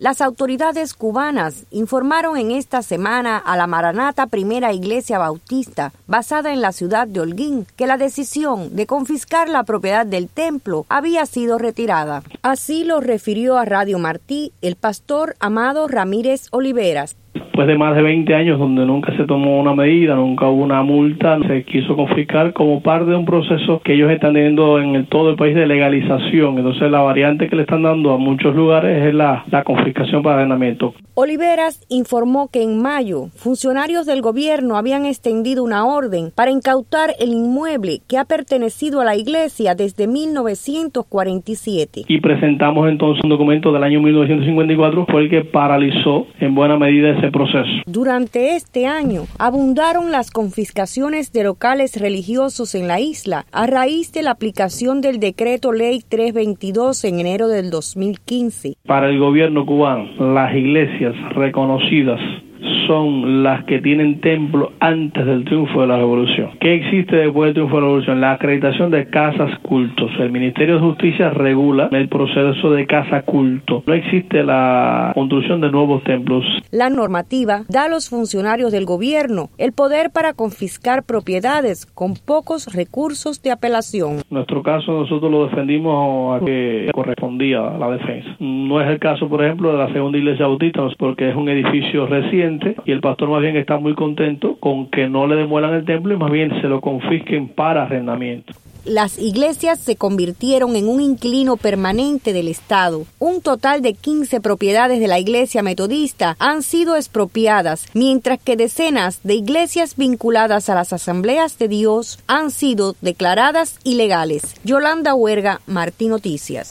Las autoridades cubanas informaron en esta semana a la Maranata Primera Iglesia Bautista, basada en la ciudad de Holguín, que la decisión de confiscar la propiedad del templo había sido retirada. Así lo refirió a Radio Martí el pastor Amado Ramírez Oliveras. Después de más de 20 años donde nunca se tomó una medida, nunca hubo una multa, se quiso confiscar como parte de un proceso que ellos están teniendo en todo el país de legalización. Entonces la variante que le están dando a muchos lugares es la confiscación para arrendamiento. Oliveras informó que en mayo, funcionarios del gobierno habían extendido una orden para incautar el inmueble que ha pertenecido a la iglesia desde 1947. Y presentamos entonces un documento del año 1954, fue el que paralizó en buena medida ese proceso. Durante este año, abundaron las confiscaciones de locales religiosos en la isla a raíz de la aplicación del Decreto Ley 322 en enero del 2015. Para el gobierno cubano, las iglesias reconocidas son las que tienen templo antes del triunfo de la revolución. ¿Qué existe después del triunfo de la revolución? La acreditación de casas cultos. El Ministerio de Justicia regula el proceso de casa culto. No existe la construcción de nuevos templos. La normativa da a los funcionarios del gobierno el poder para confiscar propiedades con pocos recursos de apelación. En nuestro caso, nosotros lo defendimos a que correspondía a la defensa. No es el caso, por ejemplo, de la Segunda Iglesia Bautista, porque es un edificio reciente y el pastor más bien está muy contento con que no le demuelan el templo y más bien se lo confisquen para arrendamiento. Las iglesias se convirtieron en un inquilino permanente del Estado. Un total de 15 propiedades de la iglesia metodista han sido expropiadas, mientras que decenas de iglesias vinculadas a las Asambleas de Dios han sido declaradas ilegales. Yolanda Huerga, Martí Noticias.